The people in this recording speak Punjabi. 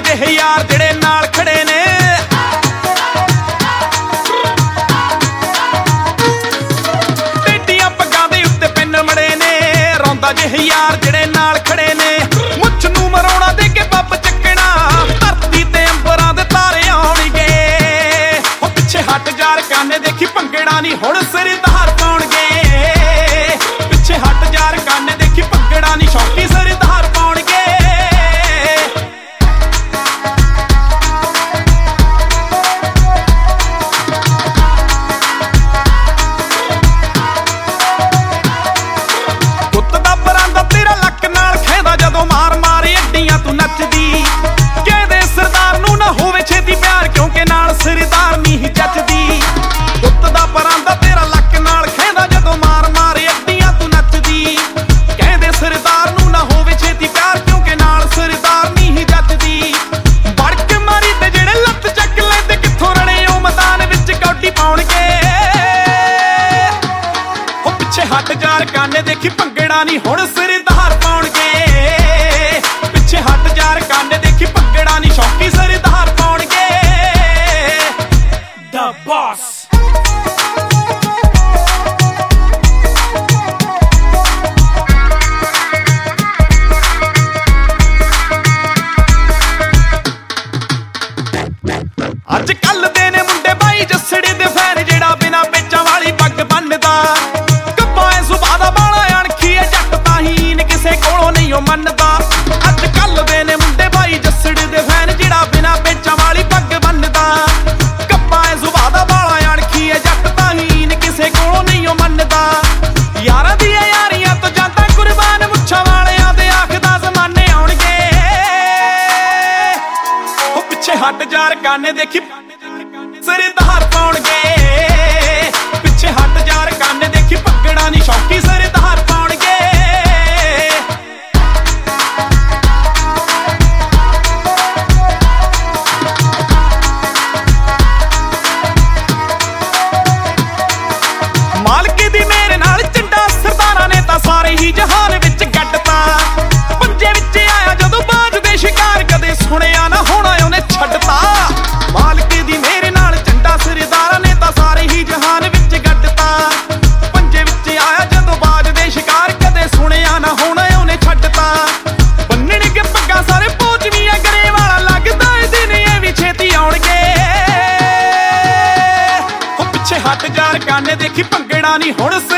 ਜਿਹੇ ਯਾਰ ਜਿਹੜੇ ਨਾਲ ਖੜੇ ਨੇ। ਟੇਡੀਆਂ ਪੱਗਾਂ ਦੇ ਉੱਤੇ ਪਿੰਨ ਮੜੇ ਨੇ, ਰੌਂਦਾ ਜਿਹੇ ਯਾਰ ਜਿਹੜੇ ਨਾਲ ਖੜੇ ਨੇ। ਮੁੱਛ ਨੂੰ ਮਰਾਉਣਾ ਦੇ ਕੇ ਪੱਪ ਚੱਕਣਾ, ਧਰਤੀ ਤੇ ਅੰਬਰਾਂ ਦੇ ਤਾਰੇ ਆਉਣਗੇ। ਉਹ ਪਿੱਛੇ ਹਟ ਜਾ ਰਕਾਨੇ ਦੇਖੀ ਭੰਗੜਾ ਨਹੀਂ ਹੁਣ ਸਿਰ ਧਾਰ ਪਾਉਣਗੇ। ਪਿੱਛੇ ਹਟ ਜਾ ਰਕਾਨੇ ਦੇਖੀ ਭੰਗੜਾ ਨਹੀਂ ਸ਼ੌਕੀ ਸਿਰ ਧਾਰ ਪਾਉਣਗੇ। ਹਟ ਜਾ ਰਕਾਨੇ ਦੇਖੀ ਭੰਗੜਾ ਨਹੀਂ ਹੁਣ ਸਿਰ ਧਾਰ ਪਾਉਣਗੇ। ਪਿੱਛੇ ਹਟ ਜਾ ਰਕਾਨੇ ਦੇਖੀ ਭੰਗੜਾ ਨਹੀਂ ਸ਼ੌਕੀ ਸਿਰ ਧਾਰ ਪਾਉਣਗੇ। The Boss ਅੱਜ ਕੱਲ ਦੇ ਨੇ ਮੁੰਡੇ ਬਾਈ ਜੱਸੜੇ ਦੇ ਫੈਨ, ਜਿਹੜਾ ਬਿਨਾ ਪੇਚਾਂ ਵਾਲੀ ਪੱਗ ਬੰਨਦਾ। ਮੰਨਦਾ ਅੱਜ ਕੱਲ ਦੇ ਨੇ ਮੁੰਡੇ ਬਾਈ ਜੱਸੜੇ ਦੇ ਫੈਨ, ਜਿਹੜਾ ਬਿਨਾ ਪੇਚਾਂ ਵਾਲੀ ਪੱਗ ਬੰਨਦਾ। ਕੱਪਾਂ ਐ ਸੁਭਾ ਦਾ ਬਾਲਾ ਅਣਖੀ ਐ, ਜੱਟ ਤਾਂ ਹੀਨ ਕਿਸੇ ਕੋਲੋਂ ਨਹੀਂ ਉਹ ਮੰਨਦਾ। ਯਾਰਾਂ ਦੀਆਂ ਯਾਰੀਆਂ ਤੋਂ ਜਾਂਦਾ ਕੁਰਬਾਨ, ਮੁੱਛਾਂ ਵਾਲਿਆਂ ਦੇ ਆਖਦਾ ਜ਼ਮਾਨੇ ਆਉਣਗੇ। ਉਹ ਪਿੱਛੇ ਹਟ ਜਾ ਰਕਾਨੇ ਦੇਖੀ ਸਿਰ ਧਾਰ ਪਾਉਣਗੇ। ਪਿੱਛੇ ਹਟ ਜਾ ਰਕਾਨੇ ਦੇਖੀ ਭੰਗੜਾ ਨਹੀਂ ਸ਼ੌਕੀ ਸਿਰ ਧਾਰ ਪਾਉਣਗੇ। ਮਾਲਕੇ ਦੀ ਮੇਰੇ ਨਾਲ ਝੰਡਾ ਸਰਦਾਰਾਂ ਨੇ ਤਾਂ ਸਾਰੇ ਹੀ ਜਹਾਨ ਵਿੱਚ ਗੱਡਤਾ। ਪੰਜੇ ਵਿੱਚ ਆਇਆ ਜਦੋਂ ਬਾਜ ਦੇ ਸ਼ਿਕਾਰ, ਕਦੇ ਸੁਣਿਆ ਨਾ ਹੋਣਾ ਉਹਨੇ ਛੱਡਤਾ। ਮਾਲਕੇ ਦੀ ਮੇਰੇ ਨਾਲ ਝੰਡਾ ਸਰਦਾਰਾਂ ਨੇ ਤਾਂ ਸਾਰੇ ਹੀ ਜਹਾਨ ਵਿੱਚ ਗੱਡਤਾ। ਪੰਜੇ ਵਿੱਚ ਆਇਆ ਜਦੋਂ ਬਾਜ ਦੇ ਸ਼ਿਕਾਰ, ਕਦੇ ਸੁਣਿਆ ਨਾ ਹੋਣਾ ਉਹਨੇ ਛੱਡਤਾ। ਬੰਨਣਗੇ ਪੱਗਾਂ ਸਾਰੇ ਪੋਚਵੀਆਂ ਗਰੇ ਵਾਲਾ, ਲੱਗਦਾ ਇਹ ਦਿਨ ਇਹ ਵੀ ਛੇਤੀ ਆਉਣਗੇ। ਉਹ ਪਿੱਛੇ ਹਟ ਜਾ ਰਕਾਨੇ ਦੇਖੀ ਭੰਗੜਾ ਨਹੀਂ ਹੁਣ